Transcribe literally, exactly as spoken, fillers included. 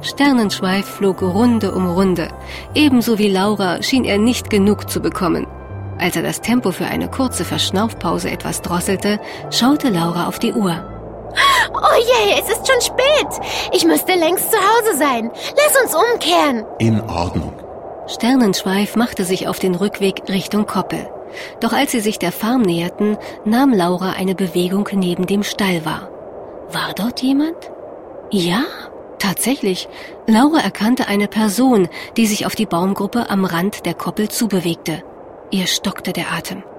Sternenschweif flog Runde um Runde. Ebenso wie Laura schien er nicht genug zu bekommen. Als er das Tempo für eine kurze Verschnaufpause etwas drosselte, schaute Laura auf die Uhr. Oh je, es ist schon spät. Ich müsste längst zu Hause sein. Lass uns umkehren. In Ordnung. Sternenschweif machte sich auf den Rückweg Richtung Koppel. Doch als sie sich der Farm näherten, nahm Laura eine Bewegung neben dem Stall wahr. War dort jemand? Ja, tatsächlich. Laura erkannte eine Person, die sich auf die Baumgruppe am Rand der Koppel zubewegte. Ihr stockte der Atem.